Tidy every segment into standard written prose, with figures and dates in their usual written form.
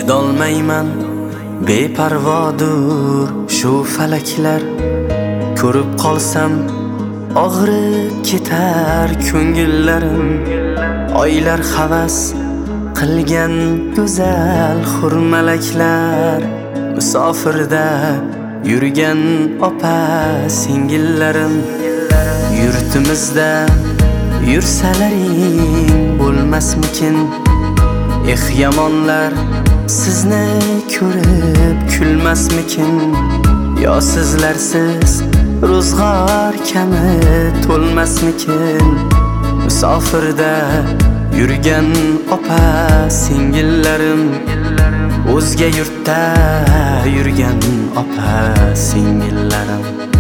Chidolmayman beparvodur shu falaklar. Ko'rib qolsam og'rib ketar ko'ngillarim. Oylar havas qilgan go'zal hurmalaklar. Musofirda yurgan opa singillarim. Yurtimizda yursalaring bo'lmasmikin? Yamonlar sizni ko'rib kulmasmikin? Yo sizlarsiz ro'zg'or kami to'lmasmikin? Musofirda yurgan opa singillarim. O'zga yurtda yurgan opa singillarim.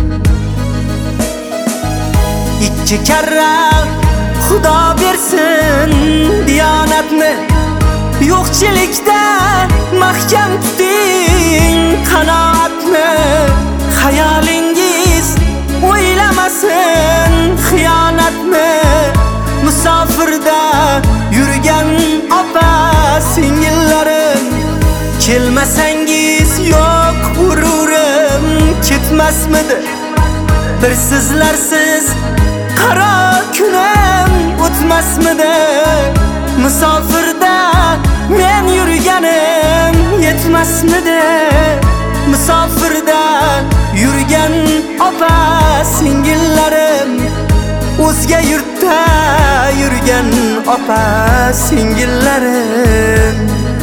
Ikki karra Xudo bersin diyonatni. Yo'qchilikda mahkam tuting qanoatni. Xayolingiz o'ylamasin xiyonatni. Musofirda yurgan opa singillarim. Kelmasangiz yo'q g'ururim ketmasmidi? Bir sizlarsiz qaro kunim o'tmasmidi? Musofirda men yurganim yetmasmidi? Musofirda yurgan opa singillarim. O'zga yurtda yurgan opa singillarim.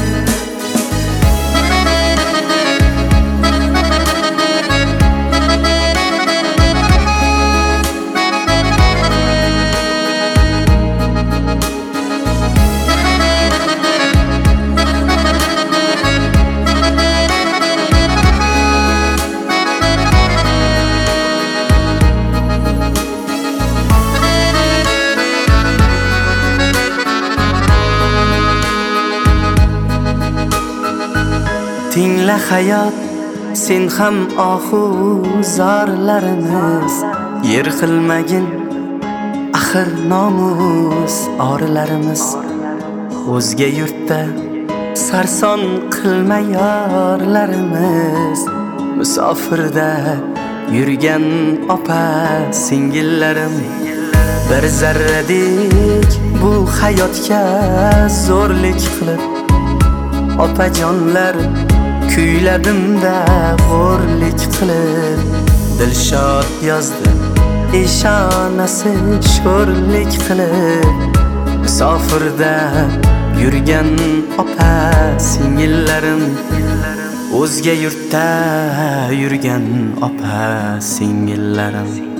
Tingla hayot, sen ham ohu zorlarimiz. Yer qilmagin axir nomus orlarimiz. O'zga yurtda sarson qilma yorlarimiz. Musofirda yurgan opa singillarim. Bir zarradik bu hayotga zo'rlik qilib opajonlar kuyladimda g'o'rlik qilib. Dilshod yozdi eshonasi sho'rlik qilib. Musofirda yurgan opa singillarim. O'zga yurtda yurgan opa singillarim.